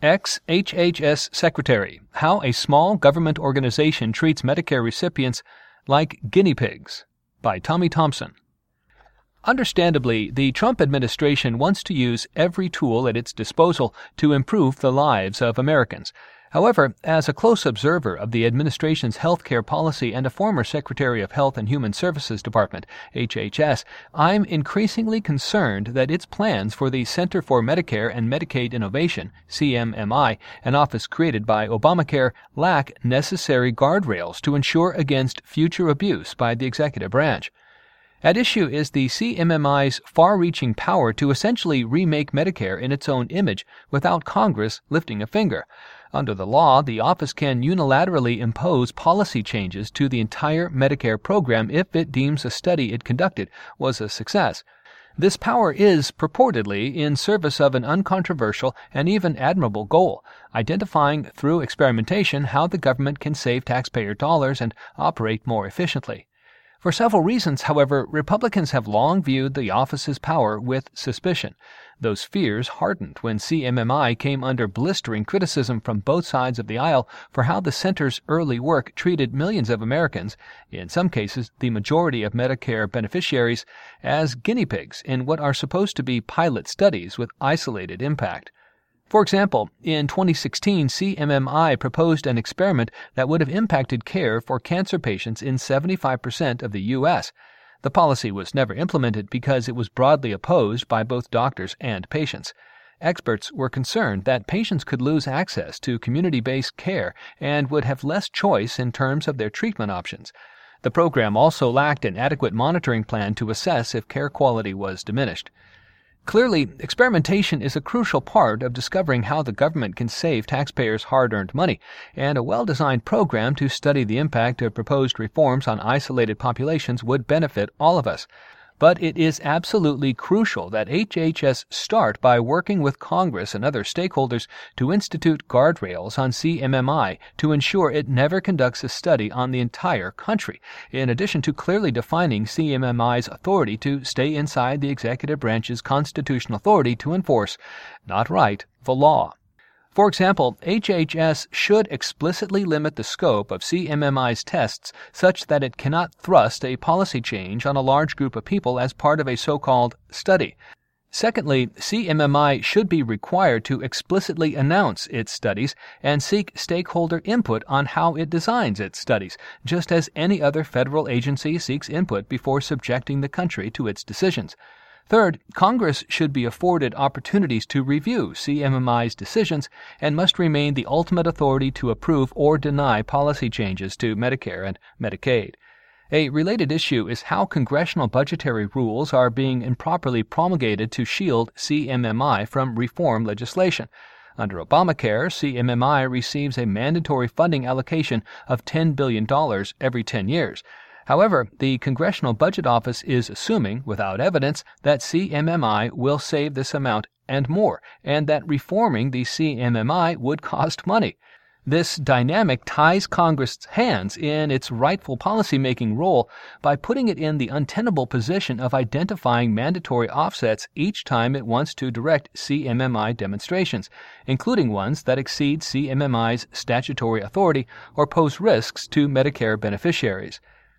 Ex-HHS Secretary, How a Small Government Organization Treats Medicare Recipients Like Guinea Pigs, by Tommy Thompson. Understandably, the Trump administration wants to use every tool at its disposal to improve the lives of Americans. However, as a close observer of the administration's healthcare policy and a former Secretary of Health and Human Services Department, HHS, I'm increasingly concerned that its plans for the Center for Medicare and Medicaid Innovation, CMMI, an office created by Obamacare, lack necessary guardrails to ensure against future abuse by the executive branch. At issue is the CMMI's far-reaching power to essentially remake Medicare in its own image without Congress lifting a finger. Under the law, the office can unilaterally impose policy changes to the entire Medicare program if it deems a study it conducted was a success. This power is purportedly in service of an uncontroversial and even admirable goal, identifying through experimentation how the government can save taxpayer dollars and operate more efficiently. For several reasons, however, Republicans have long viewed the office's power with suspicion. Those fears hardened when CMMI came under blistering criticism from both sides of the aisle for how the center's early work treated millions of Americans, in some cases the majority of Medicare beneficiaries, as guinea pigs in what are supposed to be pilot studies with isolated impact. For example, in 2016, CMMI proposed an experiment that would have impacted care for cancer patients in 75% of the U.S. The policy was never implemented because it was broadly opposed by both doctors and patients. Experts were concerned that patients could lose access to community-based care and would have less choice in terms of their treatment options. The program also lacked an adequate monitoring plan to assess if care quality was diminished. Clearly, experimentation is a crucial part of discovering how the government can save taxpayers' hard-earned money, and a well-designed program to study the impact of proposed reforms on isolated populations would benefit all of us. But it is absolutely crucial that HHS start by working with Congress and other stakeholders to institute guardrails on CMMI to ensure it never conducts a study on the entire country, in addition to clearly defining CMMI's authority to stay inside the executive branch's constitutional authority to enforce, not write, the law. For example, HHS should explicitly limit the scope of CMMI's tests such that it cannot thrust a policy change on a large group of people as part of a so-called study. Secondly, CMMI should be required to explicitly announce its studies and seek stakeholder input on how it designs its studies, just as any other federal agency seeks input before subjecting the country to its decisions. Third, Congress should be afforded opportunities to review CMMI's decisions and must remain the ultimate authority to approve or deny policy changes to Medicare and Medicaid. A related issue is how congressional budgetary rules are being improperly promulgated to shield CMMI from reform legislation. Under Obamacare, CMMI receives a mandatory funding allocation of $10 billion every 10 years. However, the Congressional Budget Office is assuming, without evidence, that CMMI will save this amount and more, and that reforming the CMMI would cost money. This dynamic ties Congress's hands in its rightful policymaking role by putting it in the untenable position of identifying mandatory offsets each time it wants to direct CMMI demonstrations, including ones that exceed CMMI's statutory authority or pose risks to Medicare beneficiaries.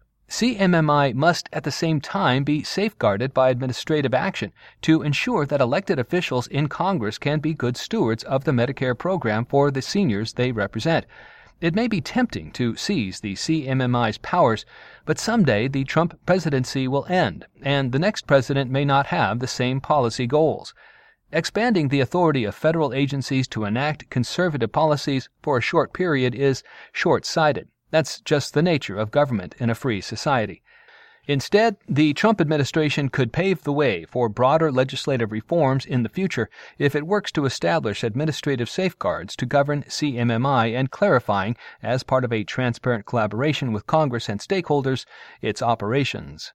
CMMI must at the same time be safeguarded by administrative action to ensure that elected officials in Congress can be good stewards of the Medicare program for the seniors they represent. It may be tempting to seize the CMMI's powers, but someday the Trump presidency will end, and the next president may not have the same policy goals. Expanding the authority of federal agencies to enact conservative policies for a short period is short-sighted. That's just the nature of government in a free society. Instead, the Trump administration could pave the way for broader legislative reforms in the future if it works to establish administrative safeguards to govern CMMI and clarifying, as part of a transparent collaboration with Congress and stakeholders, its operations.